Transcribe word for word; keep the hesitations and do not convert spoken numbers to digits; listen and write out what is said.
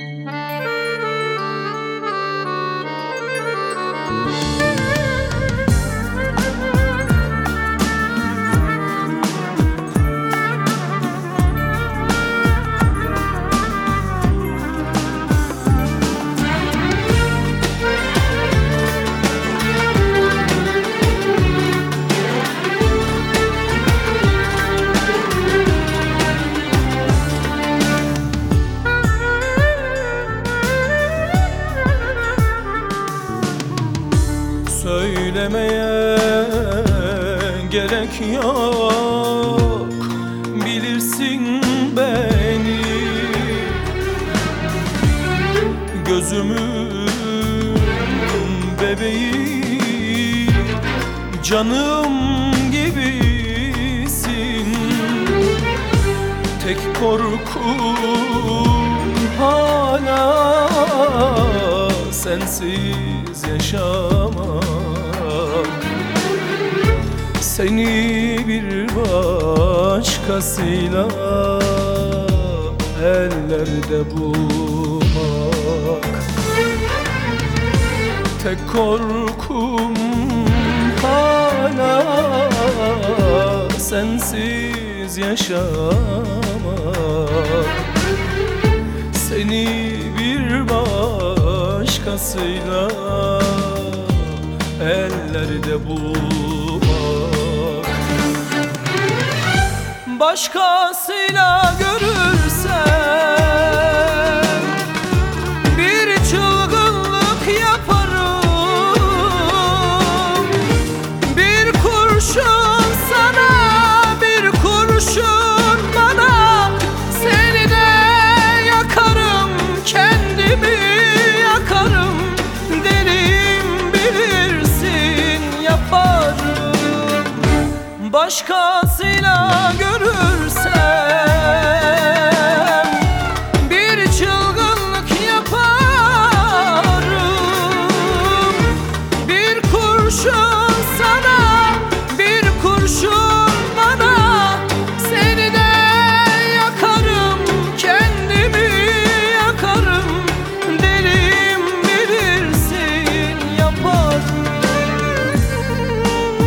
Söylemeye gerek yok, bilirsin beni. Gözümün bebeği, canım gibisin. Tek korkum hala sensiz yaşamak. Seni bir başkasıyla ellerde bulmak. Tek korkum hala sensiz yaşamak. Seni bir başkasıyla ellerde bulmak. Başkasıyla görürsem bir çılgınlık yaparım. Bir kurşun sana, bir kurşun bana, seni de yakarım, kendimi yakarım. Deliyim bilirsin, yaparım. Başkasıyla görürsem